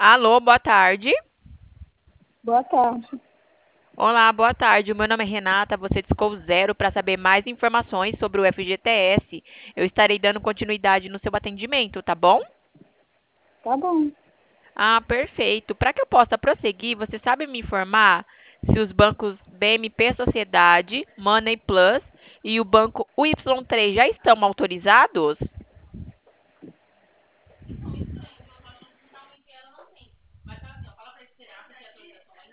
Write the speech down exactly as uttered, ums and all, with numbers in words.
Alô, boa tarde. Boa tarde. Olá, boa tarde. O meu nome é Renata. Você discou zero para saber mais informações sobre o F G T S. Eu estarei dando continuidade no seu atendimento, tá bom? Tá bom. Ah, perfeito. Para que eu possa prosseguir, você sabe me informar se os bancos B M P Sociedade, Money Plus e o banco U Y três já estão autorizados?